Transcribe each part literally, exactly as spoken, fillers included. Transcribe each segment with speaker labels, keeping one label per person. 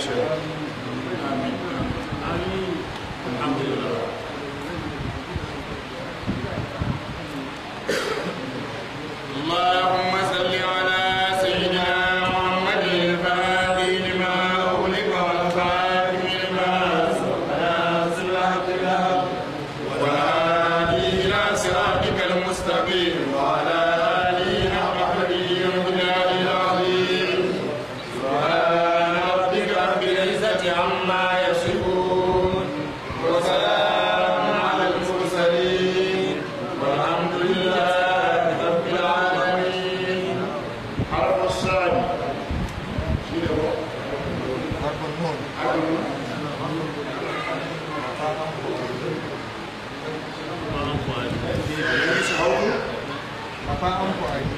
Speaker 1: شيء. آمين. آمين. الحمد لله. اللهم صل على سيدنا محمد الفاتح لما أغلق والخاتم لما سبق ناصر الحق بالحق والهادي إلى صراطك المستقيم وعلى آله حق قدره ومقداره العظيم. سبحان ربك رب العزة عما يصفون وسلام على المرسلين والحمد لله رب العالمين. حرف الصاد
Speaker 2: حرف النون. Apa ampu aja?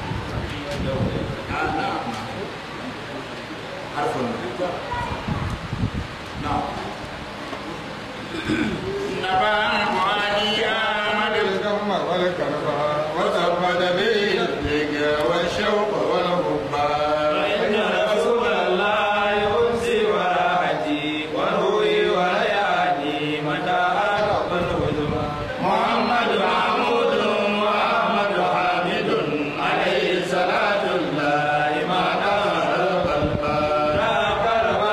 Speaker 1: حرف نعم. نبأ معاني آمد
Speaker 2: الجمع والكربة
Speaker 1: وثبت به الذكر والشوق والحب.
Speaker 3: فإن رسول الله يمسي وراحتي وروي وليالي متى أرق الهدوء. محمد محمود وأحمد حامد عليه صلاة الله ما دار القلب. لا قلب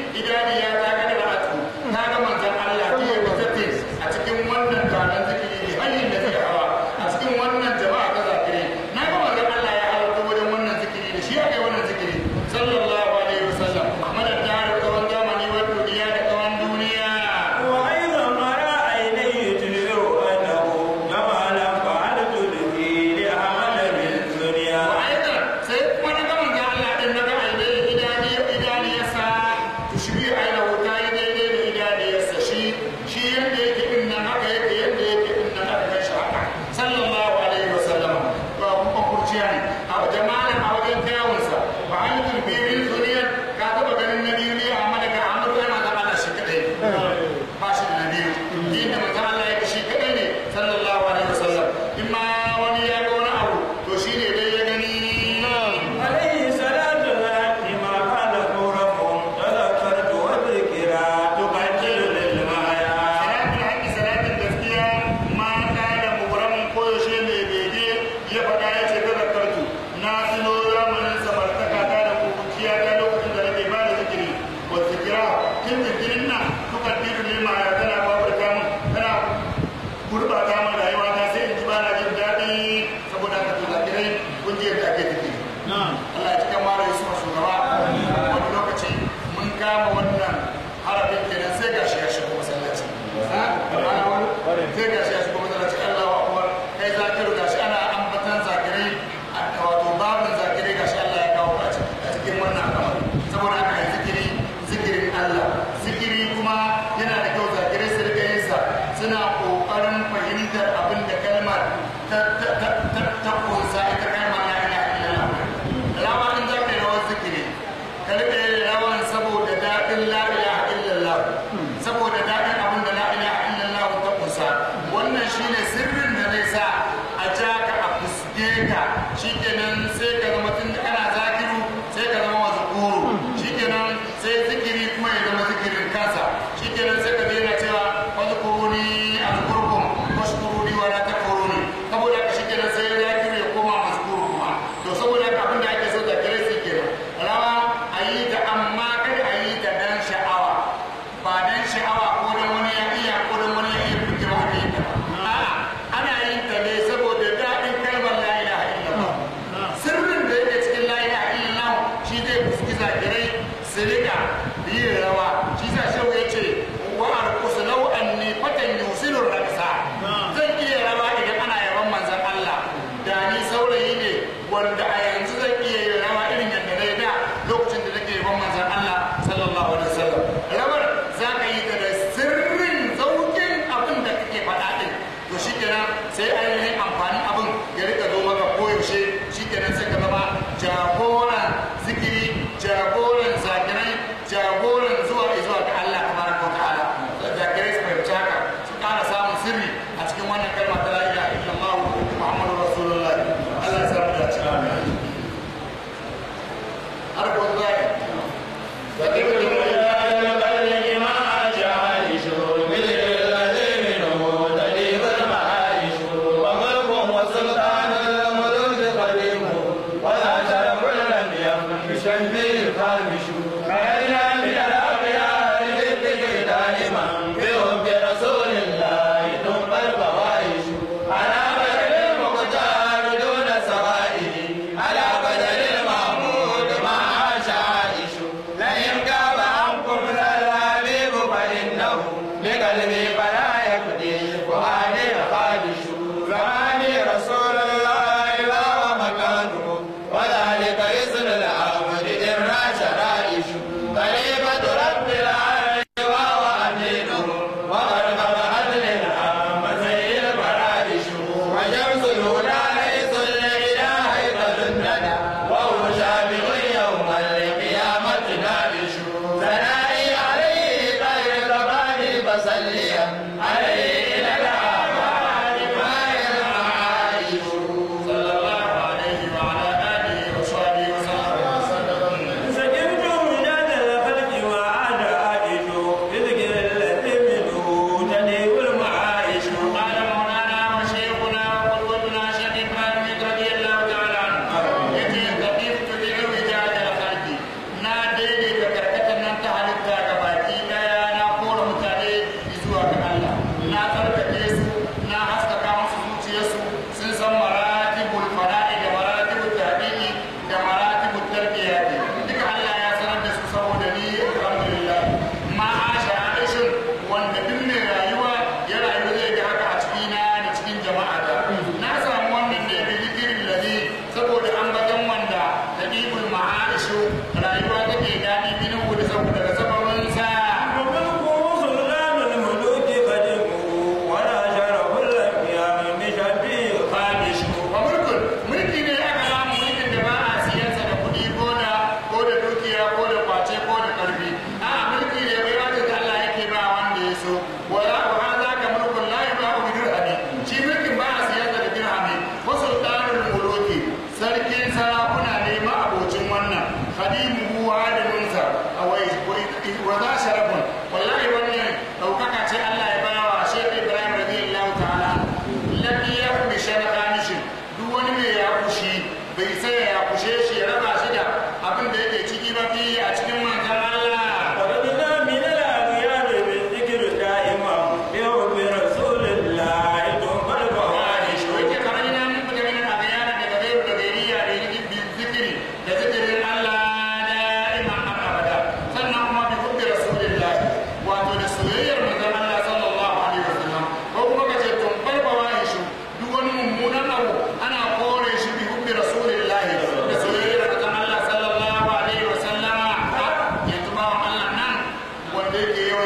Speaker 1: idaniya ta ga da atu ta ga manzon Allah ke ya tafi a cikin wannan taron zikiri ne hanyar da zai hawa a cikin wannan jama'a ta zakiri na ga manzon Allah ya halarta wajen wannan zikiri da shi ya kai wannan zikiri sallallahu alaihi wasallam madad da kawan zamani wa duniya da kawan duniya
Speaker 3: wa aidan mara ainihi tuliru annahu jamala fa'altu li li amal min dunya
Speaker 1: wa aidan sai kuma na ga manzon Allah din na ga ainihi idani idaniyarsa tushbi ainihi ta yi daidai da idaniyarsa shi shi yadda yake din nan haka yake yadda yake din nan haka kai shi haka sallallahu alaihi wasallam ba kuma kurciya ne a jama'a a wajen kyawunsa ba an yi birin duniya ka taba ganin na biyu ne amma daga amur kai ma zama Allah shi kadai ba shi da na biyu yin da manzon Allah yake shi kadai ne sallallahu alaihi wasallam in ma wani ya ga wani abu to shi ne dai ya gani
Speaker 3: عليه صلاة الله ما قال قرهم تذكرت وذكرى تقتل للمايا
Speaker 1: salatul haqqi salatul gaskiya ma kana mubramin koyaushe mai bege ya faɗa ya ce kada kartu na tuno zamanin samartaka ta da kukuciya ta lokacin da nake ba da zikiri wa zikira kin zikirin nan kuka diru ne ma ya tana babarta mun tana gurbata mun rayuwa ta sai in ji ba na jin daɗi saboda haka to zakirai kun ji yadda ake zikiri Allah ya cika mara Yusuf shugaba wani lokaci mun kama wannan harafin kenan sai gashi ya shigo masallaci sai gashi ya shigo masallaci Allahu akbar kai zakiru gashi ana ambatan zakirai wato babin zakirai gashi Allah ya kawo a cikin wannan al'amari saboda haka yi zikiri zikirin Allah zikiri kuma yana da kyau zakirai su rika yin sa suna kokarin fahimtar abin da kalmar ta ta ta ta ta kunsa ita kalmar la ilaha illallah rawa in zaka yi rawar zikiri ka rika yin rawan saboda daɗin la ilaha illallah saboda daɗin abin da la ilaha illallah ta kusa wannan shine sirrin da zai sa a ja ka a fuske ka shikenan sai ka zama tun da kana zakiru sai ka zama mazkuru shikenan sai zikiri kuma ya zama zikirin kansa shikenan sai ka daina cewa wazkuruni azkurkum washkuruni wa la takfuruni saboda ka shikenan sai zakiru ya koma mazkuru kuma to saboda ka abin da ake so zakirai su kenan rawa a yi ta amma kada a yi ta dan sha'awa ba dan sha'awa ko dan wani ya iya ko dan wani ya iya fike ba ake yi ta a'a ana yin ta ne saboda daɗin kalmar la ilaha illallah sirrin da yake cikin la ilaha illallah shi zai fuski zakirai su rika yin rawa shi sa shehu ya ce wa arkusu lau anni fatan yusilu raksa zan iya rawa idan ana yaban manzon Allah da ni saurayi ne wanda a yanzu zan iya yin rawa irin yadda na yi da lokacin da nake yaban manzon Allah sallallahu alaihi wasallam rawar za ka yi ta da sirrin zaukin abin da kake faɗa ɗin to shi kenan sai ainihin amfanin abin ya rika zo maka koyaushe shi kenan sai ka zama jagoran zikiri jagoran zakirai jagoran zuwa zuwa ga Allah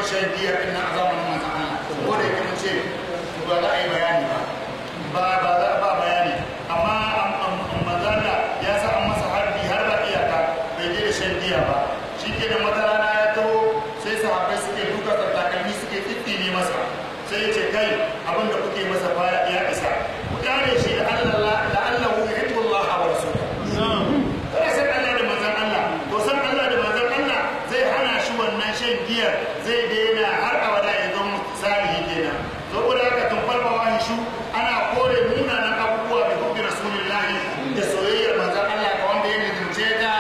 Speaker 1: shan giya din nan a zamanin manzon Allah ko da yake mun ce ba za a yi bayani ba ba ba za ba bayani amma manzon Allah ya sa an masa harbi har ba iyaka bai je da shan giya ba shikenan wata rana ya taho sai sahabbai suke duka takalmi suke fiffine masa sai ya ce kai abin da kuke masa baya ya isa ku kare shi da Allah da Allah ku yuhibbu Allah wa rasuluhu kada san Allah da manzon Allah to san Allah da manzon Allah zai hana shi wannan shan giyar zai daina har abada ya zama salihi kenan saboda haka tun farko wani shu ana kore munanan abubuwa da hubbi rasulullahi da soyayyar manzon Allah ga wanda ya nizumce ta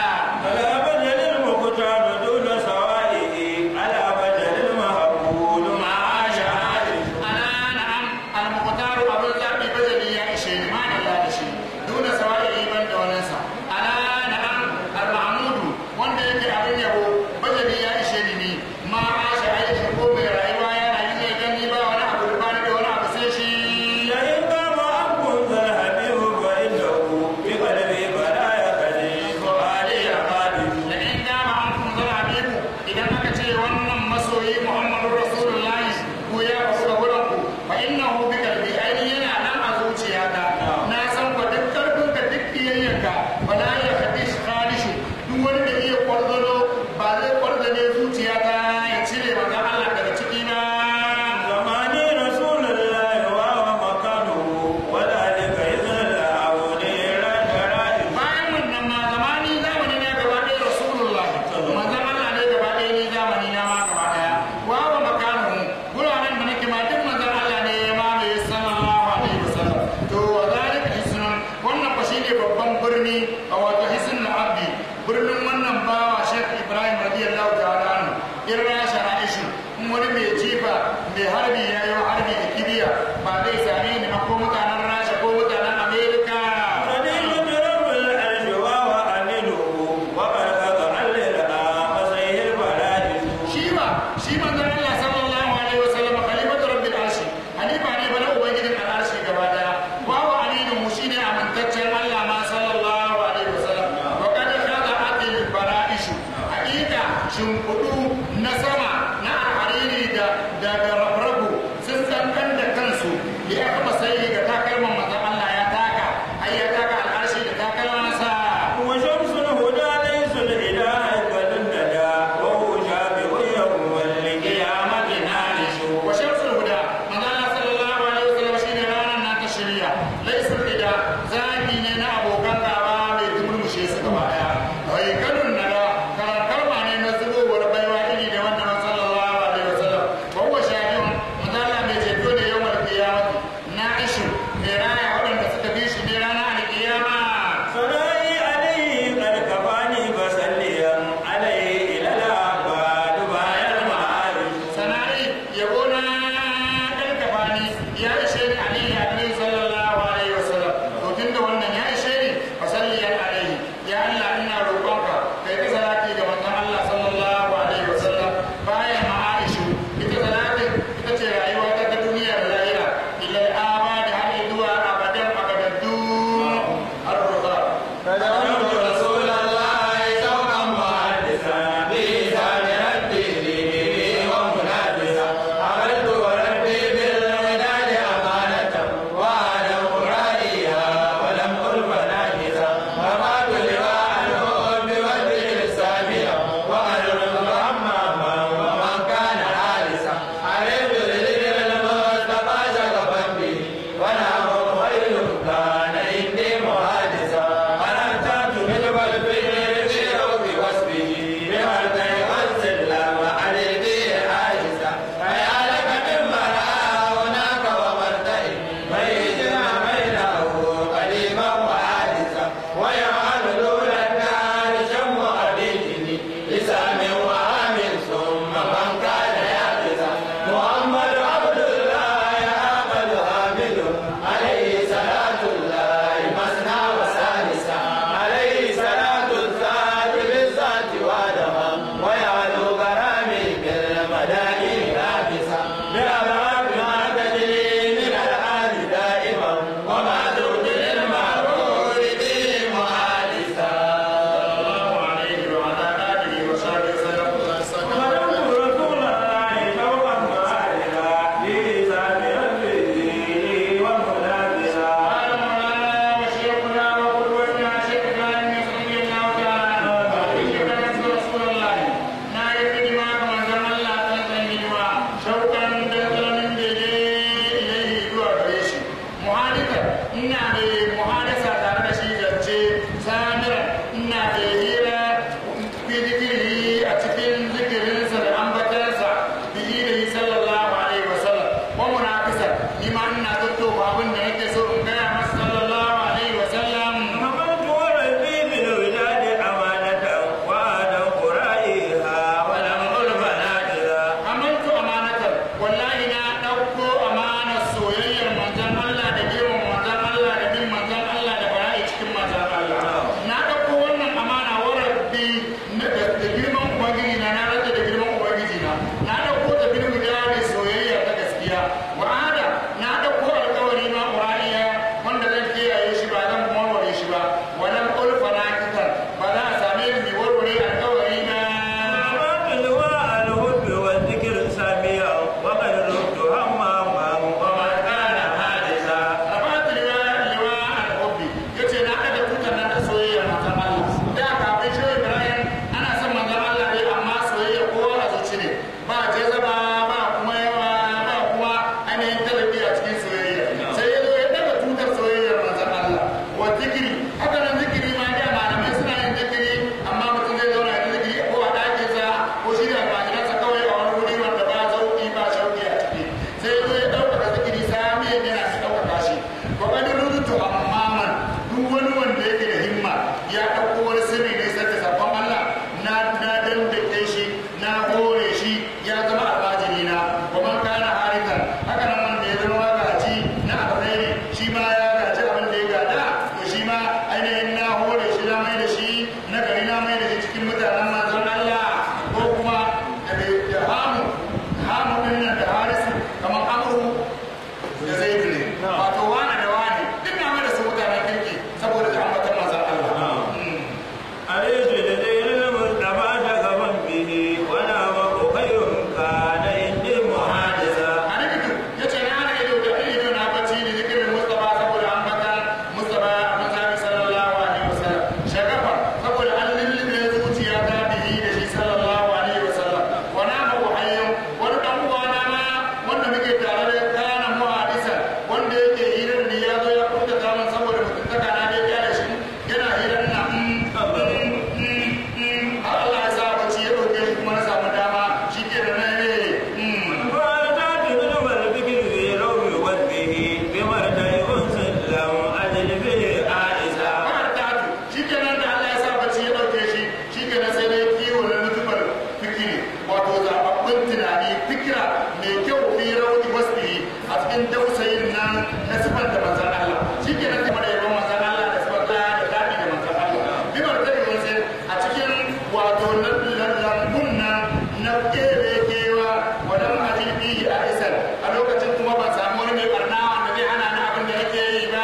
Speaker 1: wato zababbin tunani fikira mai kyau fi rauni wasfi a cikin dausayin nan na sifar da manzan Allah shi ke nan kuma da yawan manzan Allah da sifar da daɗi da manzan Allah bibar ta yi wasu a cikin wato lambun nan na kere kewa wadan majibi a isar a lokacin kuma ba samu wani mai barna wanda zai hana na abin da yake yi ba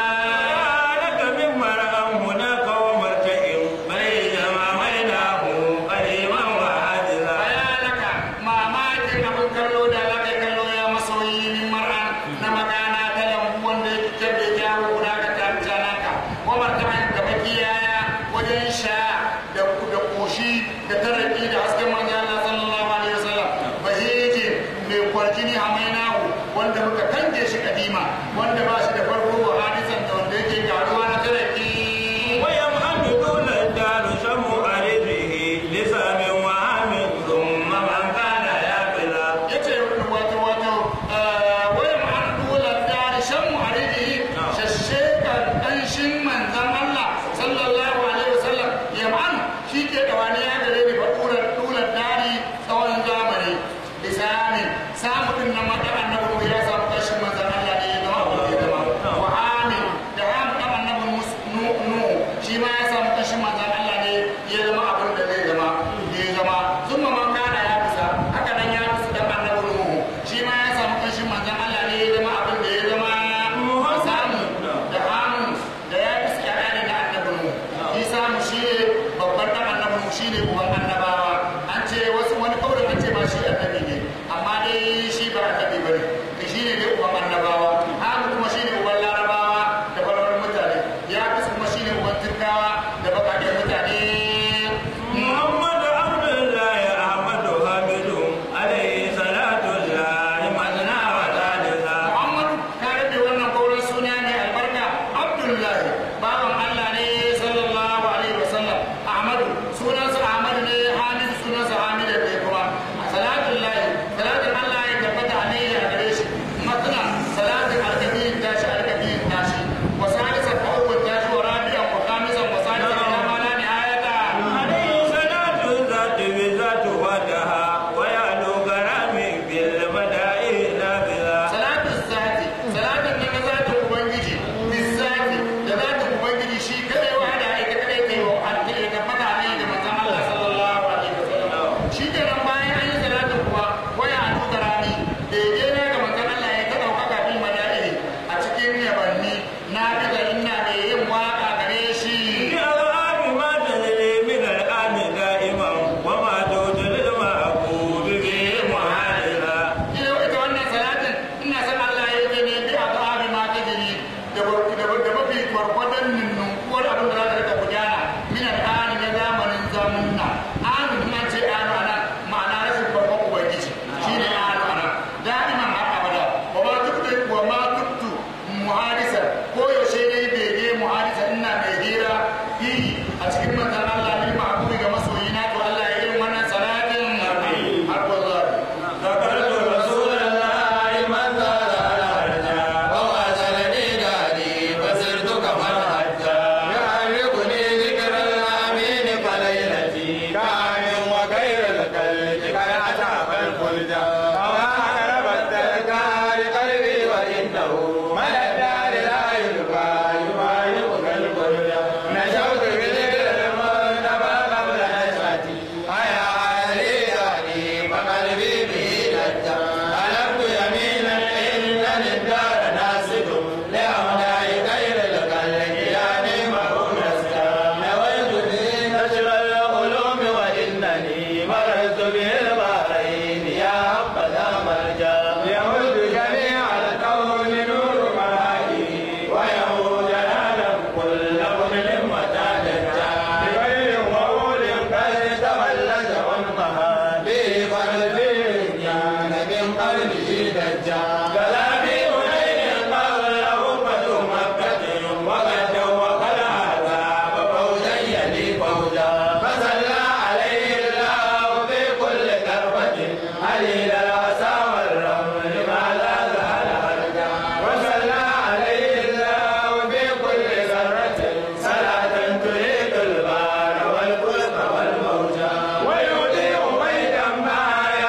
Speaker 1: da taraki da hasken manzan Allah sallallahu alaihi wasallam bahiji mai kwarjini hamainahu wanda muka kange shi kadima wanda ba shi da farko wa hadisan da wanda yake garuwa na taraki
Speaker 3: wa yam'anu dula dalu shamu arifihi lisamin wa amin thumma man kana yaqila
Speaker 1: yace wato wato wa yam'anu dula dalu shamu arifihi shasheka kanshin manzan Allah sallallahu alaihi wasallam yam'an shi ke dawani ya gare ni ba tular tular dari tsawon zamani lisani samu din nan mata annabi ko ya samu kashin manzon Allah ne ya zama abu ya zama wa amin da ham dan annabi nu nu shi ma ya samu kashin manzon Allah ne ya zama abin da zai zama ya zama zumma man kana ya bisa haka nan ya bisa dan annabi nu shi ma ya samu kashin manzon Allah ne ya zama abin da ya zama samu da ham da ya bisa ya ne da annabi nu shi samu shi ne babban dan annabi shi ne uban annabawa an ce wasu wani kawai an ce ba shi annabi ne amma dai shi ba annabi bane shi ne dai uban annabawa hamu kuma shi ne uban larabawa da balawar mutane ya kasu kuma shi ne uban turkawa da bakaɗen mutane
Speaker 3: Muhammad Abdullahi Ahmadu Hamidu alayhi salatu lillahi madna wa talisa
Speaker 1: Muhammad ka rabe wannan kauran suna ne albarka Abdullahi baban Allah ne sallallahu alaihi wasallam Ahmadu sunansa Ahmad ne Hamid sunansa Hamid ne kuma salatul lahi salatul Allah ya tabbata alaihi a gare shi matna salatul alkabi tashi alkabi tashi wa salisa fa'ul tashi wa rabi'a wa khamisa wa salisa ila ma la nihayata
Speaker 3: alayhi salatu zati bi zatu wadaha wa ya lugarami bil mada'i la bila
Speaker 1: salatul zati salatul nan zatin ubangiji bizati da zatin ubangiji shi kadai wahada ita kadai kai wa alkabi da tabbata alaihi da manzon Allah sallallahu alaihi wasallam shi ke nan bayan an yi salatin kuwa waya a tuka rani da ya je ga manzon Allah ya ta ɗaukaka bil mada'i a cikin yabanni na daga ina da yin waka gare shi
Speaker 3: ya abi ma dalili min al-ami da'iman wa ma tawjil ma'qub bi muhalila
Speaker 1: ita ita wannan salatin ina san Allah ya yi ne bi abu abi ma ta gini da da mafi gwargwadon ninnukuwar abin da za ta rika gudana min al'ani na zamanin zamunna amin kuma ce anu ana ma'ana rashin farkon ubangiji shi ne anu ana da'iman har abada wa ma tuktu wa ma tuktu muhadisa ko yaushe ne bege muhadisa ina mai hira yi a cikin manzan Allah ne ma'abubi ga masoyina to Allah ya yi wannan salatin har wallahi
Speaker 3: zakartu rasulullahi man zara al-hajja wa wasalani dani fasirtu kama hajja ya'riquni dhikra al-amin falailati ka'in wa ghayra al-qalbi kana ataba al-khulda wa aqraba al-dar qalbi wa innahu man ad-dar la yulqa yumayu al-khulda najawtu bi dhikri al-muntaba qabla nasati aya aliyani fa qalbi bi najja alabtu yaminan innani ad-dar nasidu li amdai ghayra al-qalbi yani ma'unasta nawaitu bi nashra al-ulum wa innani marartu bil bahrain ya habba marja yahud jami' al-kawn nur ma'i wa yahud alam kull min matadja بغير مول قد تولد عنها بقلبي كان من قلبه دجال كلامي هنين قبله فتح مكة وقد جوق العذاب فوجا يلي فوجا فصلى عليه الله في كل كربة عليل العصا والرمل ما لا زال هرجا وصلى عليه الله في كل ذرة صلاة تريد البار والفلك والموجة ويوديع بيتا ما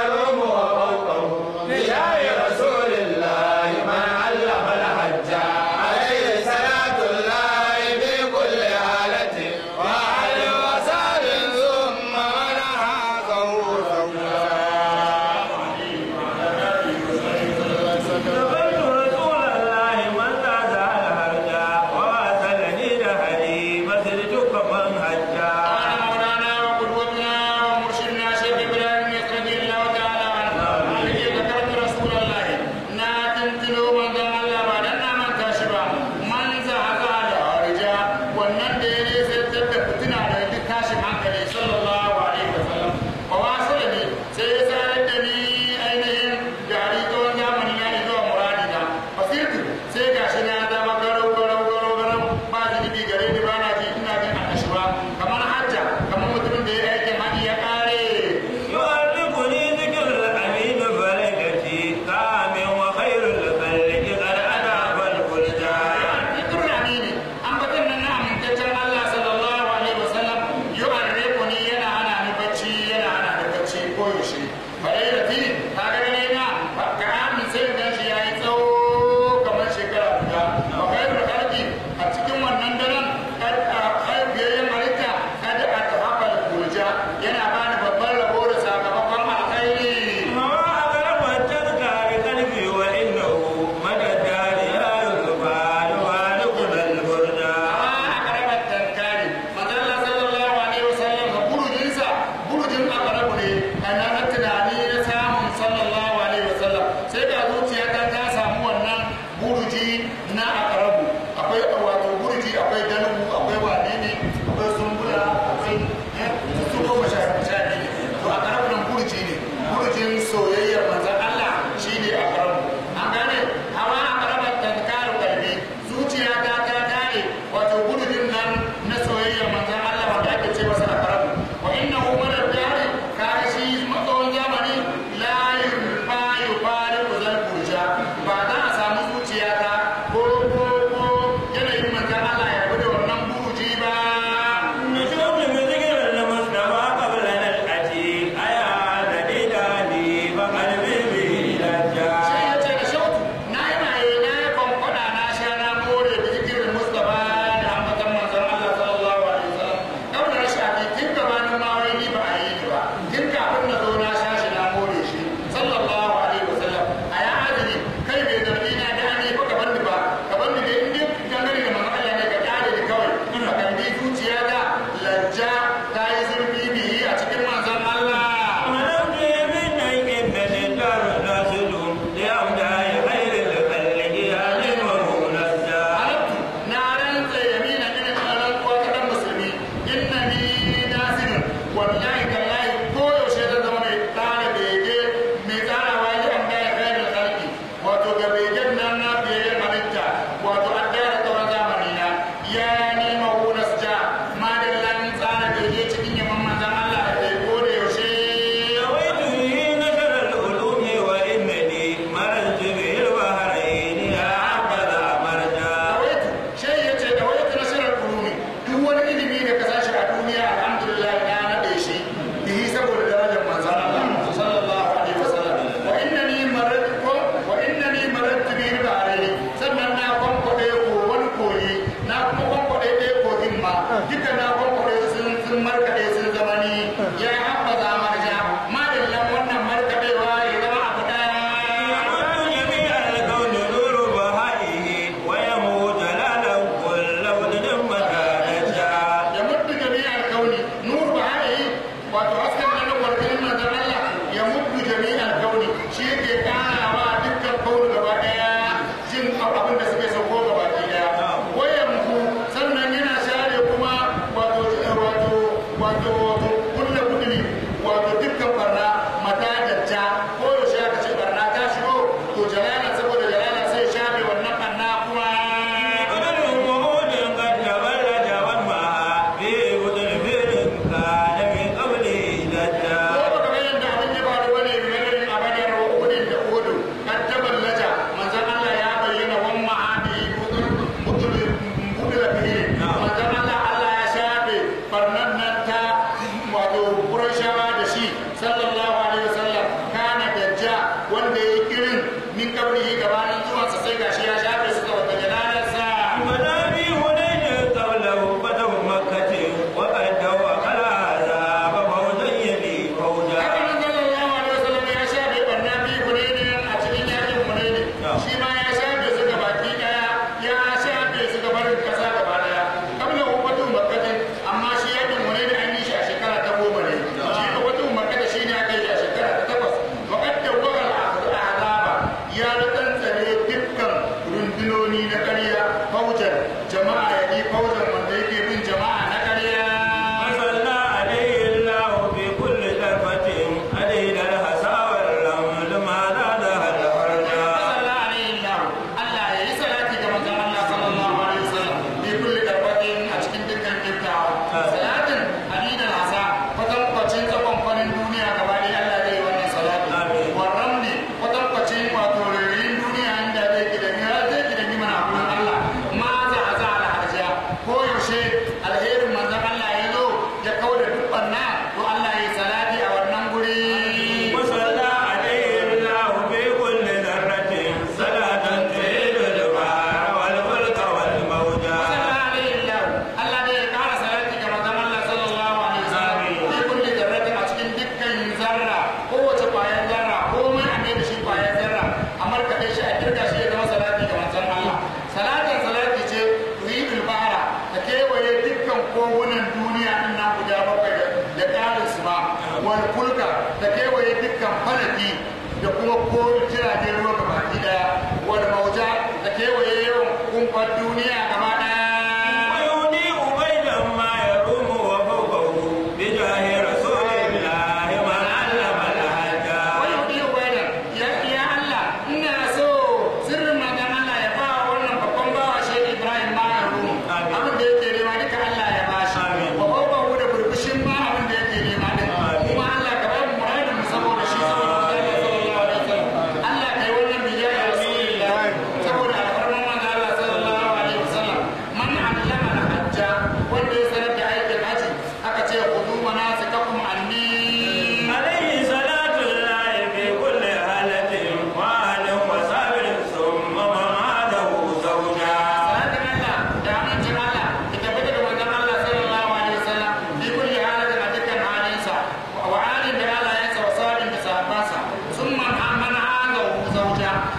Speaker 1: koyaushe bare da fi ta ga gane na ka amin sai da shi yayi tsawo kamar shekara guda wa khairul khalqi a cikin wannan daren kai biyayyen halitta kada a tafafal kulja yana bani babban rabo da sakamakon alkhairi sallallahu alaihi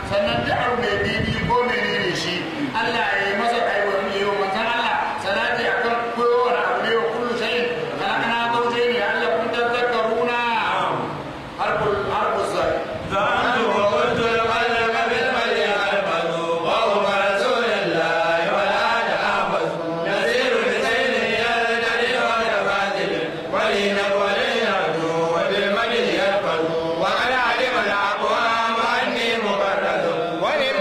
Speaker 1: sannan duk abu mai bibi ko menene shi Allah ya yi masa aiwa yi wa manzon Allah salati akan kowane abu ne wa kullu shay'in khalaqna zawjayn la'allakum tadhakkaruna harful harful zai
Speaker 3: ذات وقلت القلب بالملء الفض وهو رسول الله ولا تحفظ نذير لسيل يلتقي وتفاضل ولينا ولينا وبالملء الفض وقد علم الاقوام اني مبرد ولمن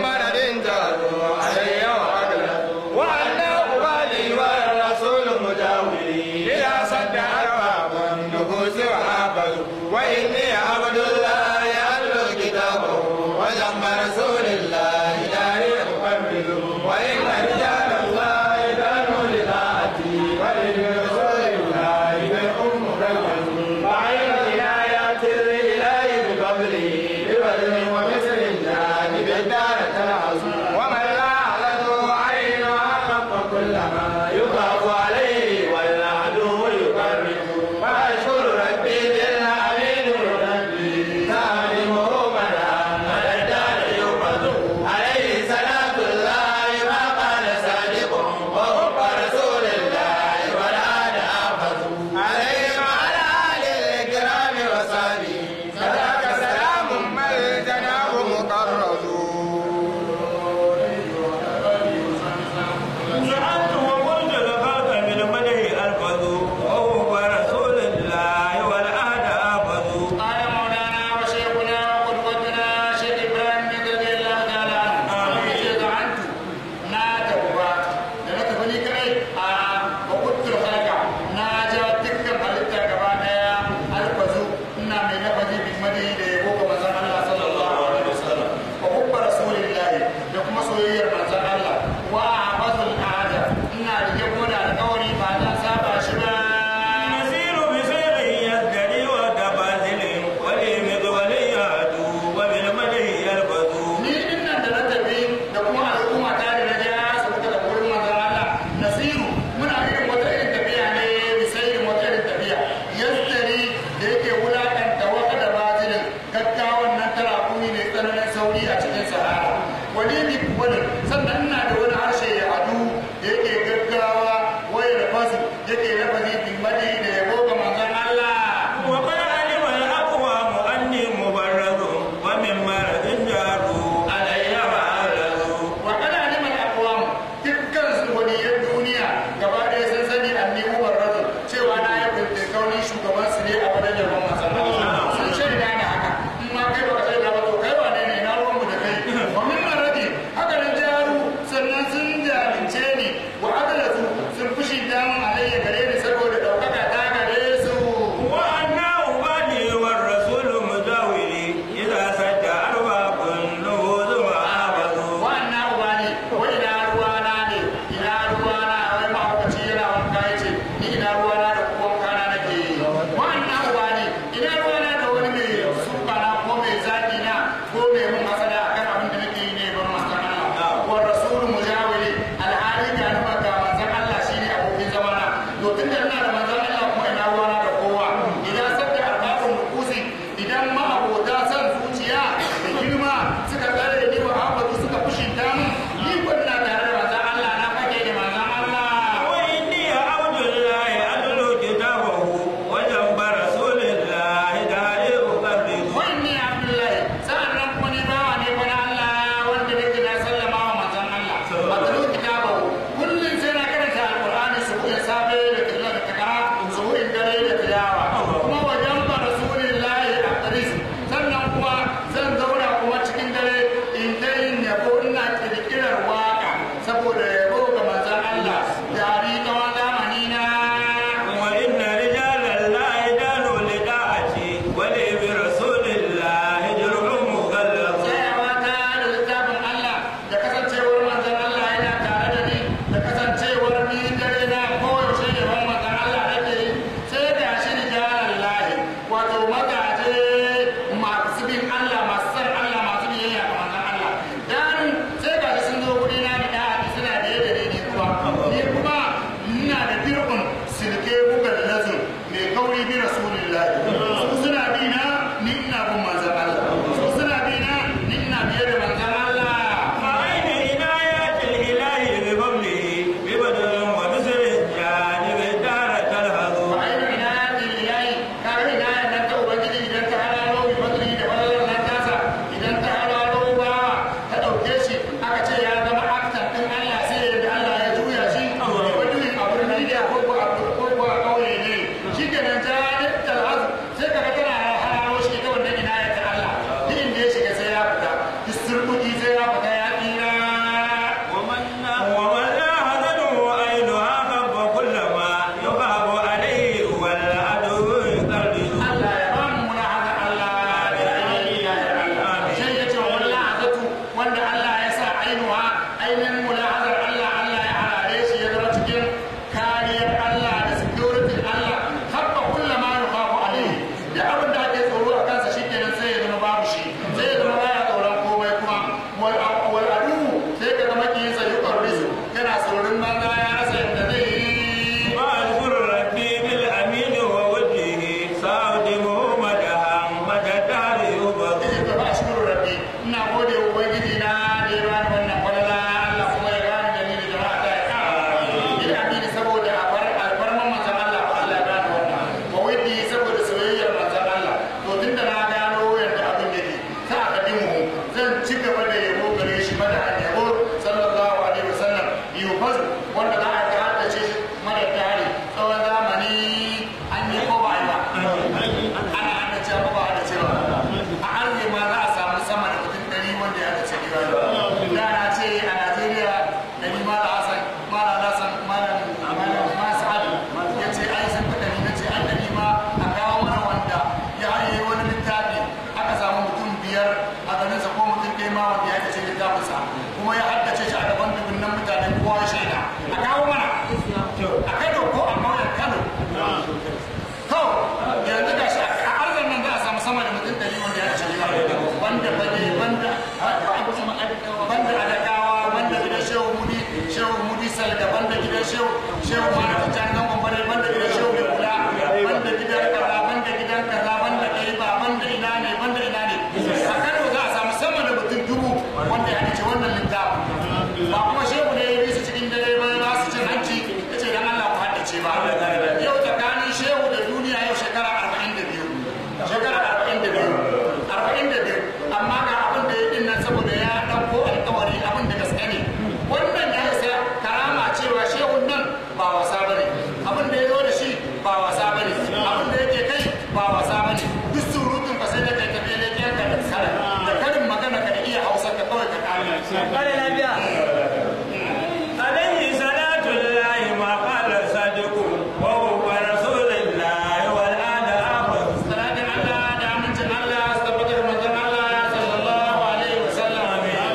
Speaker 1: ma wanda ya ce littafinsa kuma ya haddace shi a gaban dubunnan mutane kowa shaida a kawo mana a Kano ko a ƙauyen Kano to yanzu ga shi a arzan nan za a samu sama da mutum ɗari wanda ya ce banda bane banda banda adakawa banda gidan shehu mudi shehu mudi salga banda gidan shehu shehu ma ta can nan gombare banda gidan shehu mai kula banda gidan kaza banda gidan kaza banda kai ba banda ina ne banda ina ne a Kano za a samu sama da mutum dubu wanda ya ce wannan littafin ba kuma shehu ne ya bi su cikin dare ba ba su cin hanci ya ce dan Allah ku haddace ba yau tsakanin shehu da duniya yau shekara arba'in da biyu shekara arba'in da biyu arba'in da biyu amma ga abin da ya dinnan saboda ya ɗauko alkawari abin da gaske ne wannan ya isa karama cewa shehun nan ba wasa bane abin da ya zo da shi ba wasa bane abin da yake kai ba wasa bane duk surutun ka sai da kai tafiye da yanka da kare da karin magana ka da iya hausa ka kawai ka kare lafiya
Speaker 3: alaihi salatu lillahi ma qala sadiqu wa huwa rasulullahi wal adab
Speaker 1: salatin Allah da amincin Allah tabbatar manzon Allah sallallahu alaihi wasallam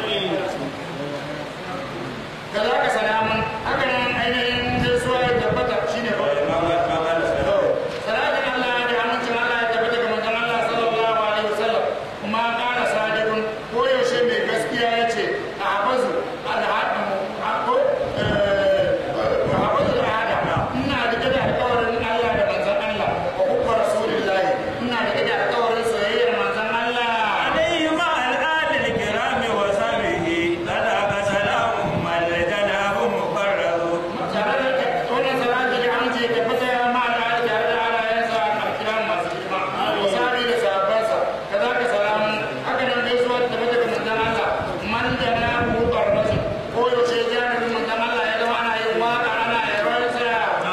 Speaker 1: kaza ka salamun haka nan ainihin gaisuwa ya tabbata shine ba salatin Allah da amincin Allah ya tabbata ga manzon Allah sallallahu alaihi wasallam kuma ƙara sadiqun ko yaushe mai gaskiya yace a habazu alhaqu ko habazu alhaqu ina da da alƙawarin Allah da manzon Allah wa hubba rasulillahi ina da da alƙawarin soyayyar manzon Allah
Speaker 3: عليه مع الآل الكرام وصحبه صدق سلام من جناه مقرر
Speaker 1: tare da wannan salati da an ce tabbata ma da tare da alayansa alkiram masu girma misali da sahabbansa kaza ka salamu haka nan dai zuwa tabbata ga manzon Allah man da na mu barnasi ko yaushe jami'in manzon Allah ya zama ana yin waka ana yabar sa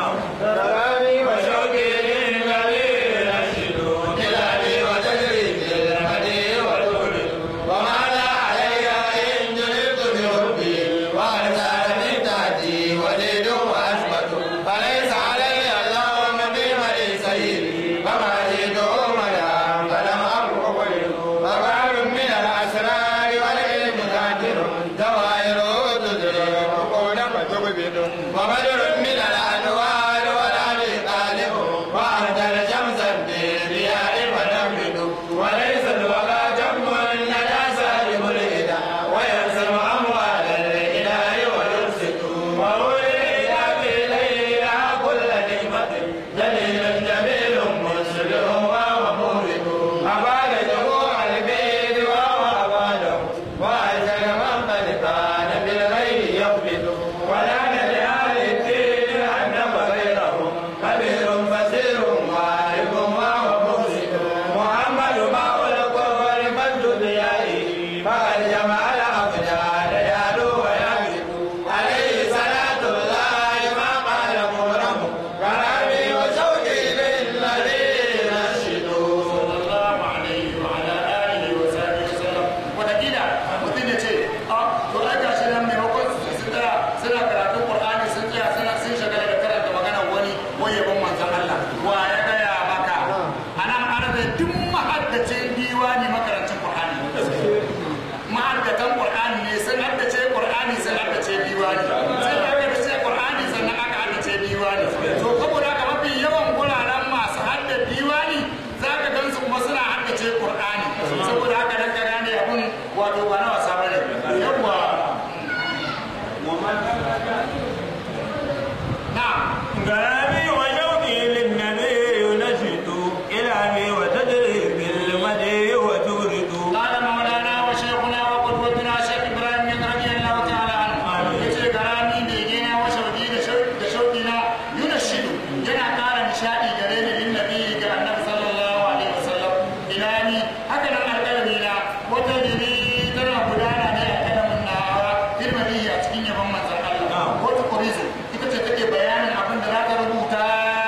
Speaker 3: سلامي وشوقي للنبي رشد
Speaker 4: إلهي وتجري بالهدي والولد وما لا علي إن جلبت بربي وأرسلني تهدي وليد وأثبت فليس علي اللهم بملي سيدي فما جئت أملا فلم أبق ولد وبعد من الأسرار والعلم ذاكر دوائره تدرك عقولا فتقبض وبدر من الأنوار والعلي طالب وأهدر شمسا بالرياء ونمد وليس الوغى جم الندى سالم الإله ويرسم أموال الإله ويرسل وهو الإله في ليلها كل نعمة جليل جميل مسلم وهو مورد أباد جموع البيت وهو أباده وأجل من قد كان بالغيب يقبض ولا لآل الدين أنم غيرهم كبير بصير وارق وهو مفسد محمد ماء الكفر مجد ضيائه فقد جمع الأفجار يعلو ويكذب عليه صلاة الله ما قال مبرم كرامي وشوقي للذي يرشد
Speaker 1: sallallahu alaihi wa ala alihi wa sahbihi wasallam wadakila mutum ya ce a to ai gashi nan maimakon su tsaya suna karatun Qur'ani sun tsaya suna sun shagala da karanta maganar wani wai yabon manzon Allah wa ya gaya maka anan arda duk mahaddacin diwani makarancin Qur'ani mahaddatan Qur'ani ne sun haddace Qur'ani sun haddace diwani sun haddace Qur'ani sannan aka haddace diwani to saboda haka mafi yawan guraren masu haddace diwani zaka gansu kuma suna haddace Qur'ani saboda haka dan ka gane abun wato ba na wasa bane yawa na'am
Speaker 3: كرامي وشوقي للنبي ينشد إلهي وتجري بالمدي وتورد
Speaker 1: قال مولانا وشيخنا وقدوتنا شيخ ابراهيم رضي الله تعالى عنه yace karami begena wa shauki da shauki da shaukina yunashidu yana ƙara nishadi gare ni lin nabi ga annabi sallallahu alaihi wasallam ilani haka nan alƙalami na wata dini tana gudana ne a kalamin nawa firmani a cikin yaban manzon Allah wata kurizu ita ce take bayanin abin da za ka rubuta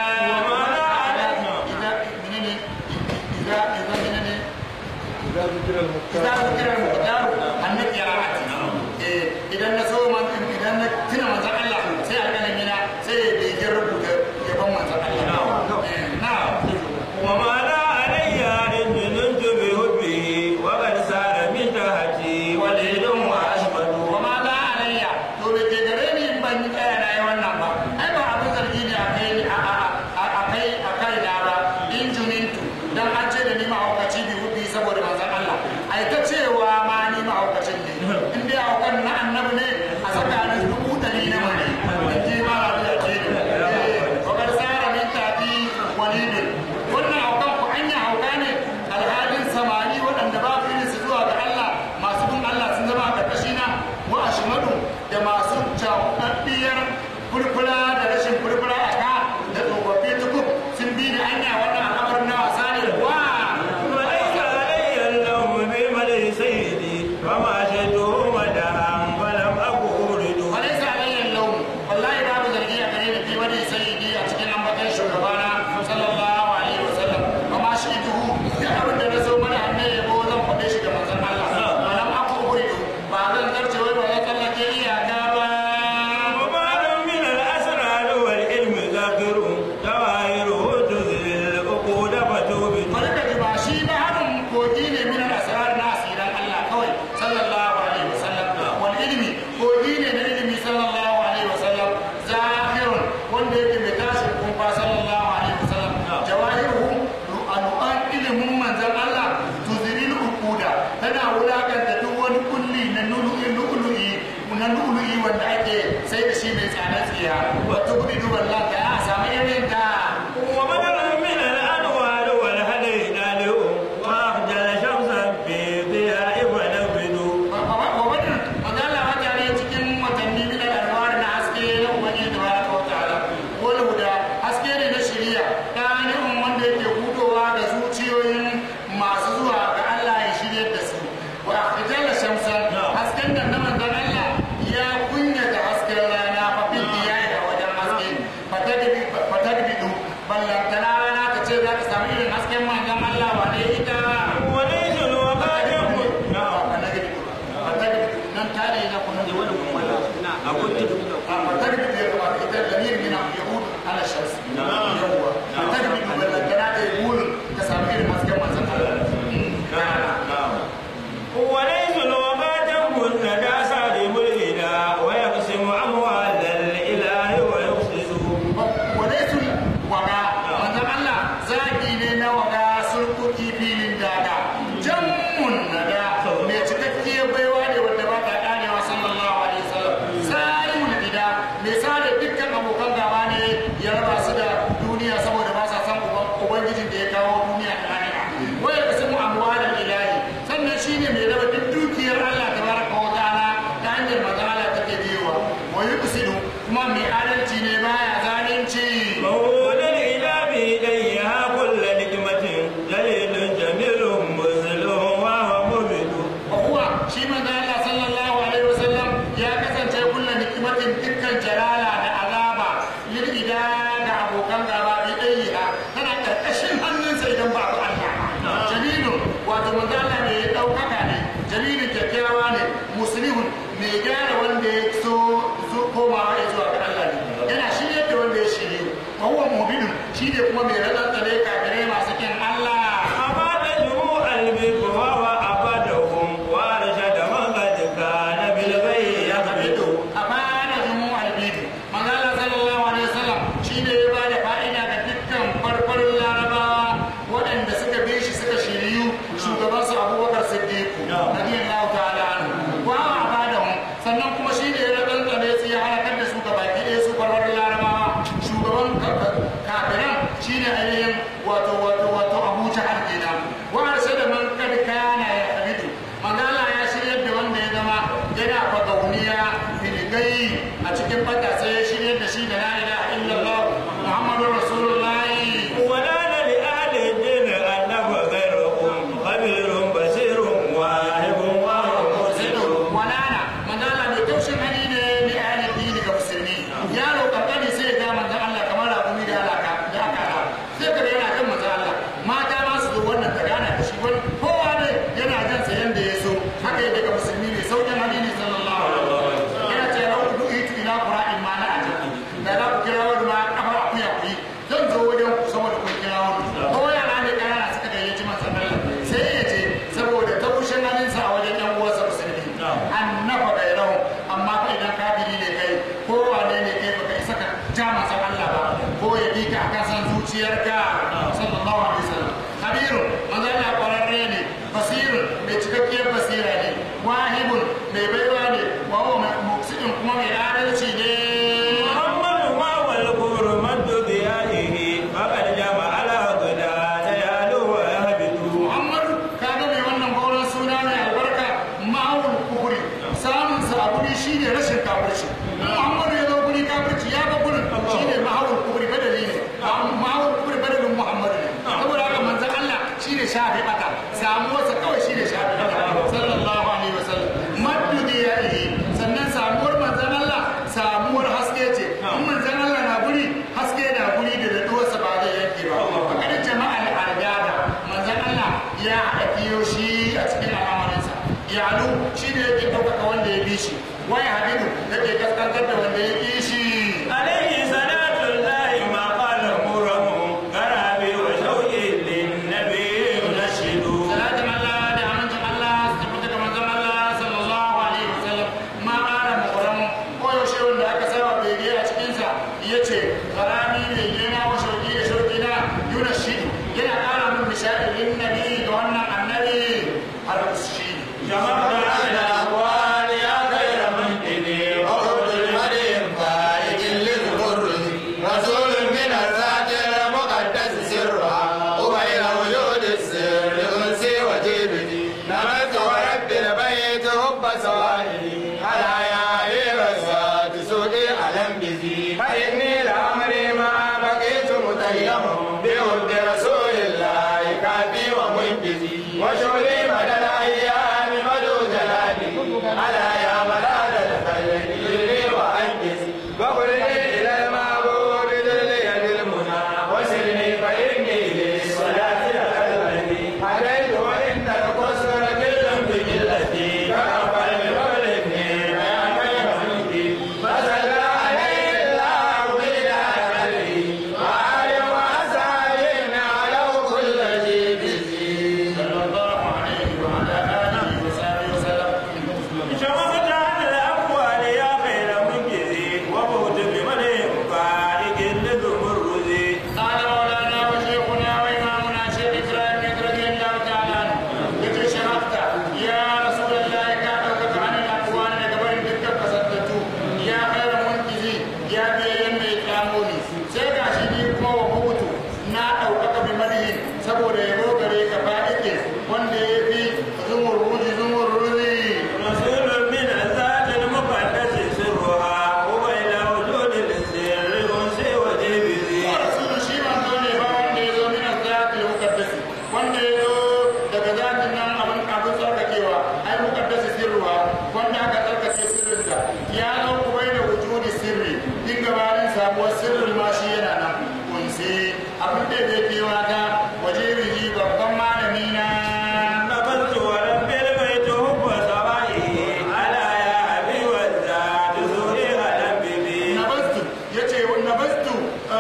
Speaker 1: idan menene idan idan menene
Speaker 2: إذا ذكر المختار
Speaker 1: إذا ذكر المقدار النبي قراءتي إذا نسوا من إذا نتنا من ذا الله سيأكل منا سيبيجرب يبون من ذا الله نعم
Speaker 3: وما لا علي إن جنت بحبه وقد سار من تحتي فما شئته مدحا ولم أكن أريد
Speaker 1: وليس علي اللوم والله باب zargi a gare ni fi wani sayyidi a cikin ambatan shugabana sallallahu alaihi wasallam amma shi duhu da abin da na zo mana annabi yabo zan faɗe shi ga manzon Allah walam aku uridu ba zan zarce wai ba zan tsallake iyaka ba
Speaker 3: وبعض من الأسرار والعلم ذاكر جواهره تذل العقود فتوبت
Speaker 1: barka ji ba shi ba harin kogi ne min al-asrar na asiran Allah kawai sallallahu alaihi wasallam wal ilmi kogi ne na ilimi sallallahu alaihi wasallam zahirun wanda yake mai tashin kumfa sallallahu alaihi wasallam jawahiruhu ru'an ilimin manzon Allah tuziril uquda tana wulakanta duk wani kulli na nulu'i nulu'i na nulu'i wanda ake sai da shi mai tsada tsiya wato gudu wallahi ta samu irin ta
Speaker 3: وبدل من الأنوار والهدي نالئ وأخجل شمسا في ضياء ونبذ
Speaker 1: وبدر magana wata ne cikin watanni min al-anwar na haske na ubangi tabaraka wa ta'ala wal huda haske ne na shari'a ɗanin wanda yake hudowa ga zuciyoyin masu zuwa ga Allah ya shirye da su wa akhjala shamsan hasken nan na manzon Allah ya kunya da hasken rana fa bil diya'i a wajen haske fatadbi fatadbi ballantana rana ta ce za ka samu irin hasken manzon Allah wa ne ita
Speaker 3: وليس الوقت
Speaker 1: nan tare na kuma da wani kuma na akwai a matarbi da yawa ita dalil min yahud ala shams yawa matarbi da ballantana da yulun ka samu irin hasken manzon Allah
Speaker 3: وليس الوقت كن داسا لملئنا ويقسم أموال الإله ويفسد
Speaker 1: wadaitul waga manzon Allah zaki ne na waga sulkuki filin daga jammun nada mai cikakkiyar baiwa ne wanda ba ta karewa sallallahu alaihi wasallam sarimul gida mai sada dukkan abokan gaba ne ya raba su da duniya saboda ba sa san ubangijin da ya kawo duniya da lahira waya kasimu amwalal ilahi sannan shine mai raba duk dukiyar Allah tabaraka wa ta'ala ta hanyar manzon Allah take biyowa wa yuqsidu kuma mai adalci ne baya zalunci
Speaker 3: مولى الإله بيديها كل نجمة جليل جميل مزل وهو مبد
Speaker 1: وهو شي من الله صلى الله عليه وسلم يا kasance kullu nikimatin dukkan jalala da azaba lilida da abokan gaba bidaiha tana karkashin hannunsa idan ba ku Allah jamilu wato manzo Allah ne ya daukaka ne jamilu kyakkyawa ne muslihun ne gyara wanda ya so zo komawa ya zuwa ga Allah ne yana shirye da wanda ya shirye wa huwa mubidun shi ne kuma mai rantsa kafirai masu kin Allah
Speaker 3: أباد جموع البيت وهو أبادهم وأرشد من قد كان بالغي يقبض
Speaker 1: a bada zumu albidi manzala sallallahu alaihi wasallam shine ya bada fa'ida ga dukkan farfarin larabawa waɗanda suka bi shi suka shiriyu shugaban su abubakar siddiq radiyallahu ta'ala anhu wa abadahum sannan kuma shine ya rantsane su ya halakar da su ga baki ɗaya su farfarin larabawa shugaban kafiran shine ainihin wato wato wato abu jahal kenan wa arshada man kad kana ya habidu manzala ya shiryar da wanda ya zama yana fagauniya filigai a cikin fata sai ya shirya da shi da la ilaha illallah muhammadur rasulullahi
Speaker 3: ونال لأهل الدين أنه غيرهم خبير بصير واهب وهو مرسل
Speaker 1: walana manzala mai taushin hali ne ni ahli dini ga musulmi yaro kankani sai ga manzon Allah kamar rakumi da alaka da aka sai ka yana kan manzon Allah mata ma su zo wannan ta gana da shi wani kowa ne yana jan sa yanda ya so haka yake ga musulmi ne saukin hali ne sallallahu alaihi wasallam yana ce lau du itu ila qura'in ma na ajabi da za ku kira wani ma kamar akuya ku yi zan zo wajen ku saboda kun kira wani ko yana ne kana suka gayyaci manzon Allah sai ya je saboda taushin halinsa a wajen yan uwansa musulmi annafa gairahu amma fa idan kafiri ne kai ko wane ne kai baka isa ka ja manzon Allah ba ko ya bi ka akan san zuciyarka sallallahu alaihi wasallam kabirun manzon Allah kwararre ne basirun mai cikakkiyar basira ne wahibun mai baiwa ne wa huwa muqsidun kuma mai adalci ne
Speaker 3: محمد ما هو الكفر مد ضيائه فقد جمع على غدا ليال ويهبط
Speaker 1: Muhammadu kaga mai wannan gauran suna mai albarka ma'awul kufuri samun sa a guri shine rashin kafirci Muhammadu ya zo guri kafirci ya ga gurin shine ma'awul kufuri badali ne ma'awul kufuri badalin Muhammadu ne saboda haka manzon Allah shine shafi bata samuwarsa kawai shine shafi bata sallallahu alaihi wasallam shi wai hadidu take kaskantar da wanda ya ki shi
Speaker 3: عليه صلاة الله ما قال مرهم كرامي وشوقي للنبي ينشد
Speaker 1: salatin Allah da amincin Allah su tafi daga manzon Allah sallallahu alaihi wasallam ma ƙara mukuram ko yaushe wanda aka saba bege a cikinsa ya ce karami ne yana wa shauki da shauki na yuna shi yana ƙara min nishaɗi lin nabi ga wannan annabi har shi
Speaker 3: جمعت على الأقوال يا خير منتدي
Speaker 4: وخذ المريم فارق للغر رسول من الذات المقدس سرها وبين وجود السر انسي وجيبتي نمت ورب البيت هب سوائلي على يا الذات سوقي علم بذي فاني لامري ما بقيت متيم بحب رسول الله كافي ومنجزي وشغلي مدى الايام مدو جلالي على يا ملاذ الخلق يجري وانجزي وقلني الى المعبود ذلي المنى وسلني فاني للصلاه الاكبرني عليت وان القصر كل بجلتي كافر بولدني يا خير منك فصلى عليه الله بلا قلبي وآل وأصحابه على كل ذي بذي
Speaker 1: صلى الله عليه وعلى آله وصحبه وسلم
Speaker 3: شمعت على الأقوال يا خير منجزي وبهت بملئ فارق للمرزي
Speaker 1: قال مولانا وشيخنا وإمامنا شيخ إبراهيم رضي الله تعالى عنه يجي شرفت يا رسول الله كأنك عن الأقوال لقبل تلك فسدته يا خير منجزي يا بيان ميتاموني سيدا شديد كما وقوته نا أوقك بمدين سبو ريبو غريك فائك وانده في زمر روجي زمر روجي
Speaker 3: رسول من الذات المقدس سرها وبين وجود السر انسي وجبذي
Speaker 1: ورسول shi manzo ne ba wanda ya zo min al-zati al-muqaddas wanda ya zo daga zatin nan abin abin tsarkakewa ai muqaddas sirruwa wanda aka tsarkake sirrinta ya zo kuma da wujudi sirri din gabanin samuwar sirrin ma shi yana nan kunsi abin da zai kewa ta waje riji babban malami na
Speaker 3: نبذت ورب البيت حب سوائه على يا أبي والذات سوء ألم بذي
Speaker 1: nabastu yace nabastu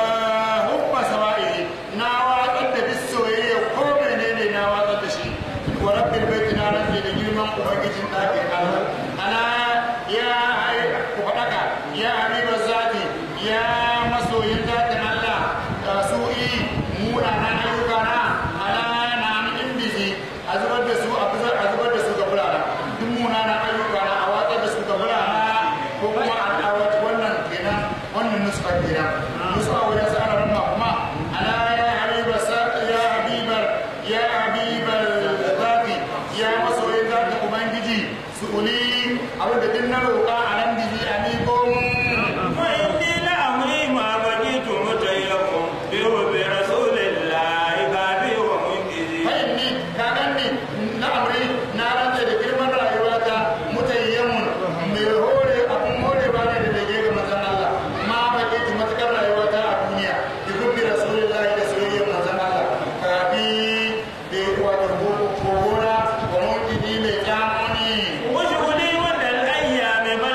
Speaker 1: hubba sawa'i na watsar da bis soyayya ko menene na watsar da shi wa rabbil bait na rantsi da girman ubangijin ɗakin Allah ala ya ku faɗaka ya habibar zati ya masoyin zatin Allah su'i munanan ayyuka na ala na amin bizi a zubar da su a zubar da su ga fulana duk munanan ayyuka na a watsar da su ga fulana ko kuma a dawata wannan kenan wannan nuskar kenan nuska wajen sa ana ramma kuma ala ya habibar ya habibar ya habibar zati ya masoyin zati ubangiji su uli abinda din na roƙa a nan bizi a miƙo
Speaker 3: وإني لأمري ما بقيت متيم بحب رسول الله كافي ومنجزي
Speaker 1: fa'inni ka ganni na amri na rantsa da girman rayuwata mutayyamun mai hore abun hore ba ne da dage ga manzon Allah ma ba ke ji matakar rayuwata a duniya bi gubbi rasulullahi da soyayyar manzon Allah kafi da wato gogora wa mutidi mai kyamoni
Speaker 3: وشغلي ودى الأيام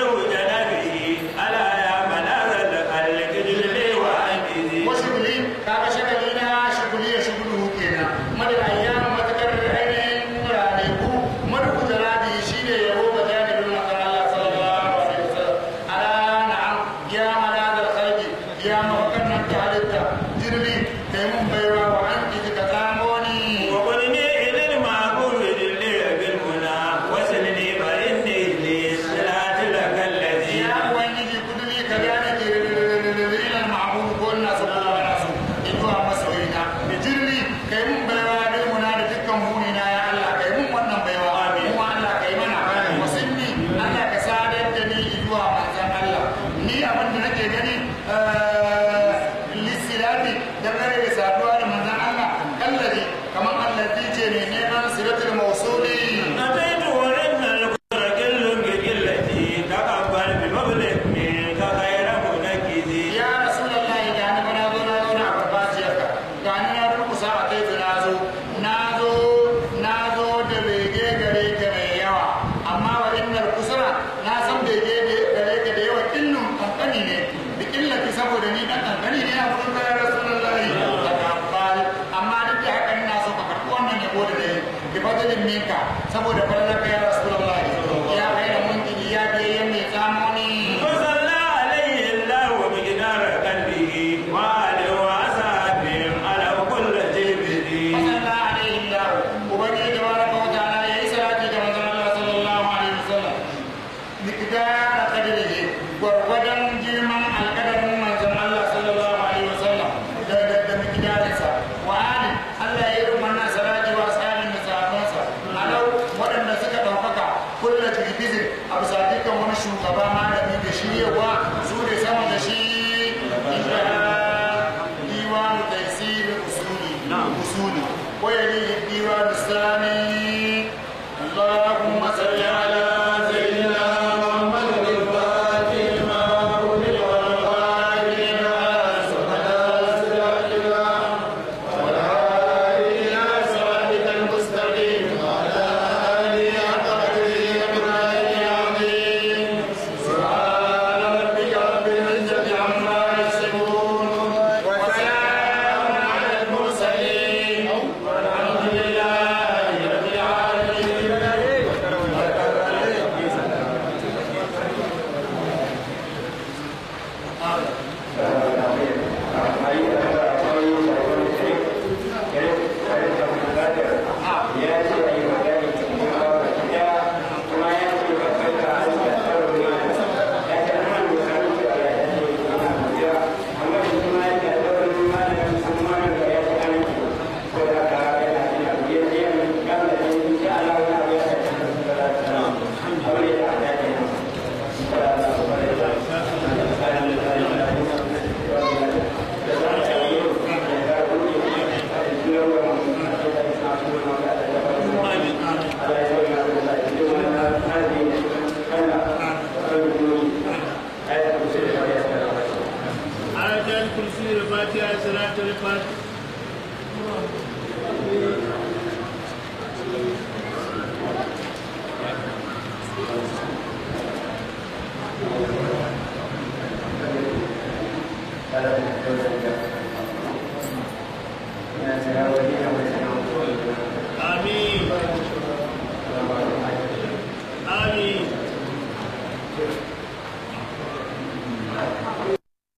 Speaker 1: اللهم صل على سيدنا محمد الفاتح لما أغلق والخاتم لما سبق صراطك والهادي إلى صراطك المستقيم وعلى آله حق قدره ومقداره العظيم سبحان ربك رب العزة عما يصفون وسلام على المرسلين والحمد لله رب العالمين.
Speaker 2: آية الكرسي الفاتحة صلاة الفاتحة.
Speaker 4: Thank you.